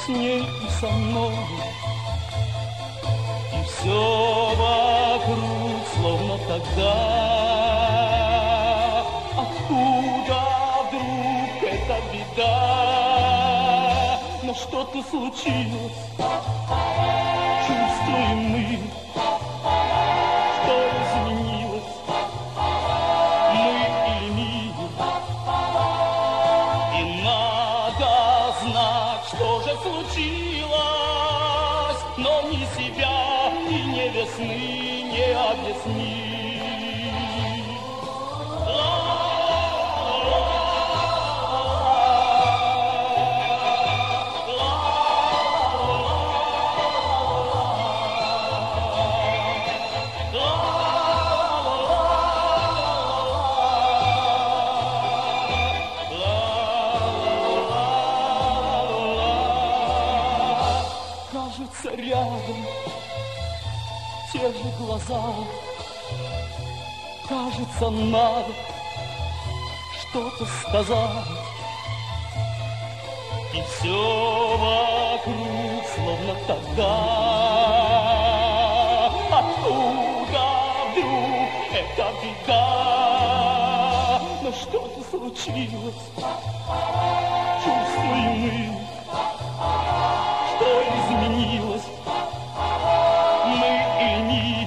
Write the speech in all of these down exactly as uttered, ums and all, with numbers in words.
с ней и со мной. И все вокруг словно тогда. Откуда вдруг эта беда? Но что-то случилось, чувствуем мы, что изменилось, мы или мир. И надо знать, что же случилось, но ни себя и ни весны не объяснить. Рядом те же глаза, кажется, надо что-то сказать. И все вокруг словно тогда. Откуда вдруг эта беда? Но что-то случилось, чувствуем мы, что изменилось, мы и мир.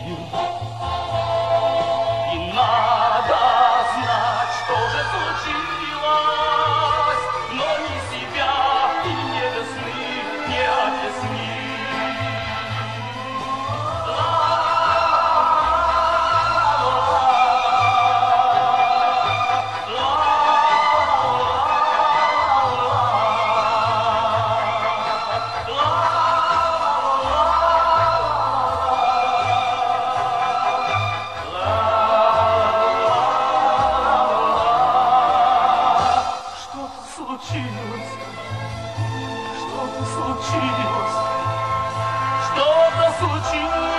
И надо знать, что же случилось, но ни себя и ни весны не объяснить. Что-то случилось, что-то случилось.